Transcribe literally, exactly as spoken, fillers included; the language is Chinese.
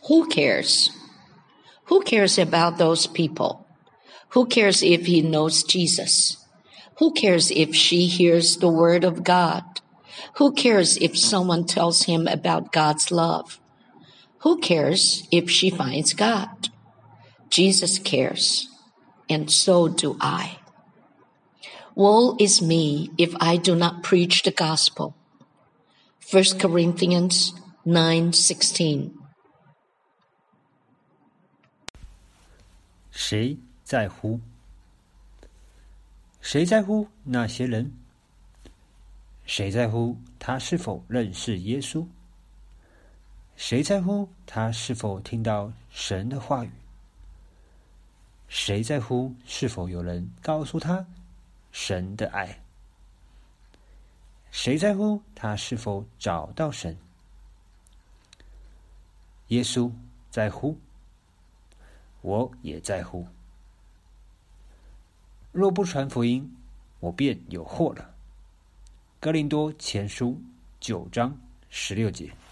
Who cares? Who cares about those people? Who cares if he knows Jesus? Who cares if she hears the word of God? Who cares if someone tells him about God's love? Who cares if she finds God? Jesus cares, and so do I. Woe is me if I do not preach the gospel. First Corinthians nine sixteen. 谁在乎？谁在乎那些人？谁在乎他是否认识耶稣？谁在乎他是否听到神的话语？谁在乎是否有人告诉他神的爱？谁在乎他是否找到神？耶稣在乎，我也在乎。若不传福音，我便有祸了。哥林多前书九章十六节。